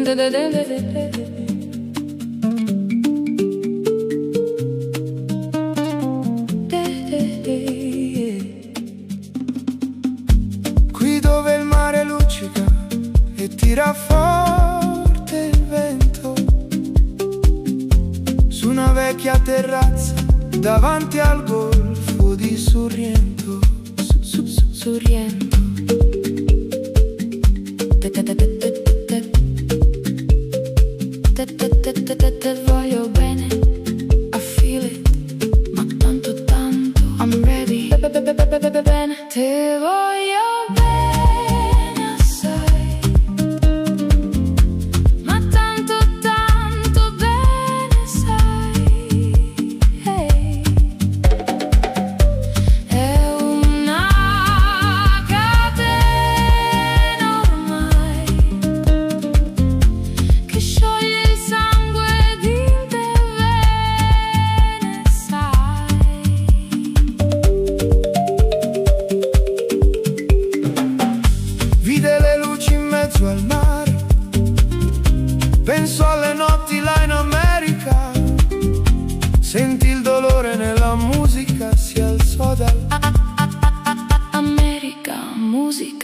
Qui dove il mare luccica e tira forte il vento, su una vecchia terrazza davanti al golfo di Sorrento. Sorrento. Te voglio bene, I feel it, ma tanto tanto, I'm ready. Bene, te voglio bene assai, ma tanto tanto bene sai. Hey. È una catena ormai che scioglie il sangue di te, bene sai. Vide le luci in mezzo al mare, penso alle notti là in America, sentì il dolore nella musica, si alzò dal America, musica.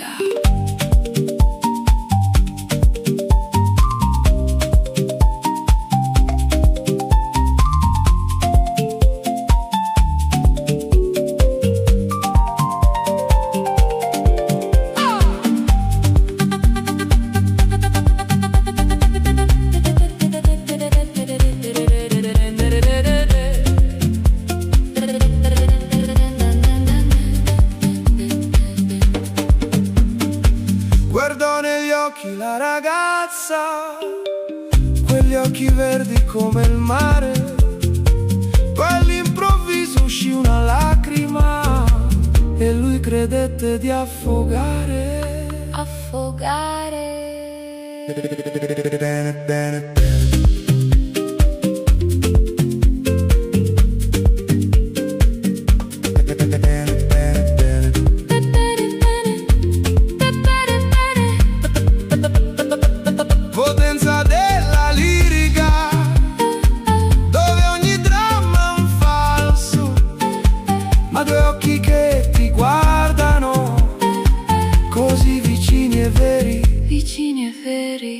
Guardò negli occhi la ragazza, quegli occhi verdi come il mare. Poi all'improvviso uscì una lacrima e lui credette di affogare. Affogare. Bene, bene, bene. Potenza della lirica, dove ogni dramma è un falso, ma due occhi che ti guardano, così vicini e veri. Vicini e veri.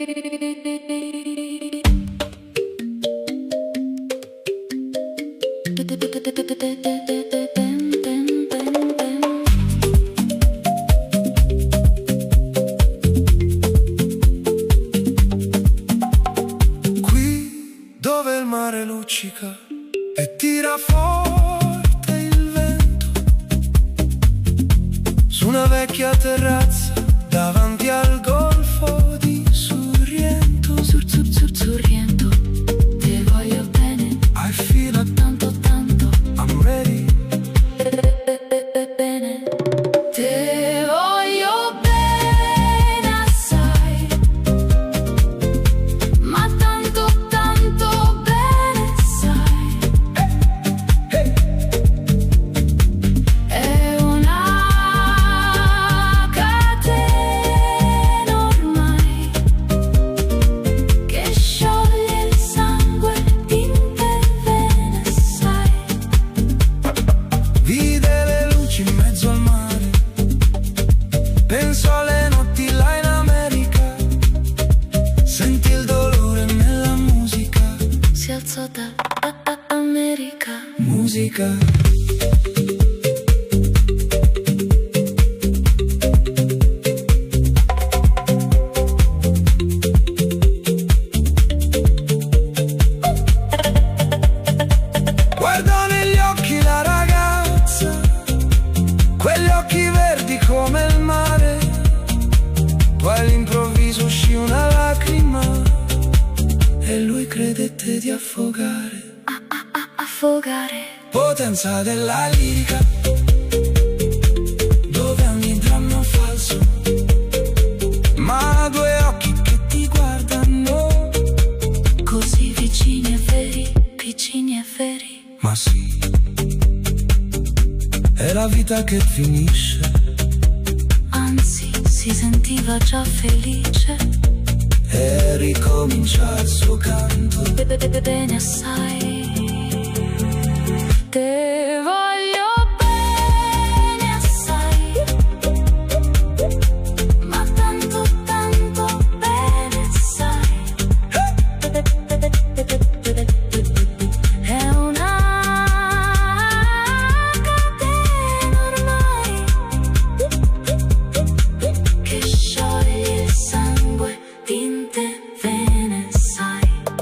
Qui dove il mare luccica e tira forte il vento, su una vecchia terrazza davanti al golfo di Sorrento. Sorrento. Te voglio bene, I feel it, tanto tanto, I'm ready. bene. Te voglio bene assai, ma tanto tanto bene sai. È una catena ormai che scioglie il sangue in te, bene sai. Vide le luci in mezzo al mare, penso alle notti là in America, sentì il dolore nella musica, Si alzò da America. musica. Guardò negli occhi la ragazza, quegli occhi verdi come il mare. Poi all'improvviso uscì una lacrima e lui credette di affogare. Affogare. Potenza della lirica, dove ogni dramma è un falso, ma due occhi che ti guardano, Così vicini e veri, vicini e veri. ma sì, è la vita che finisce Anzi, si sentiva già felice. e ricomincia il suo canto. Bene assai, te voglio bene assai, ma tanto tanto bene sai. È una catena ormai che scioglie il sangue, tinte, vene sai.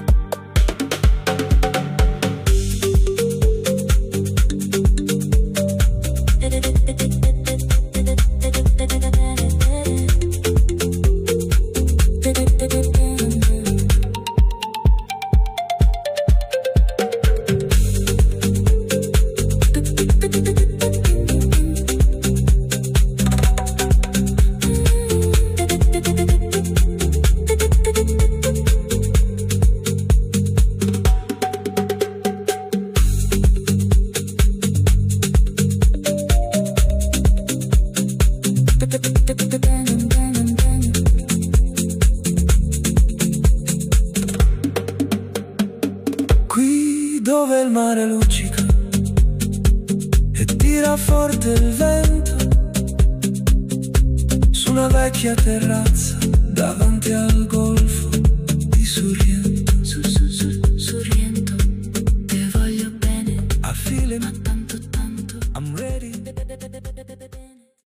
Qui dove il mare luccica e tira forte il vento, su una vecchia terrazza davanti al golfo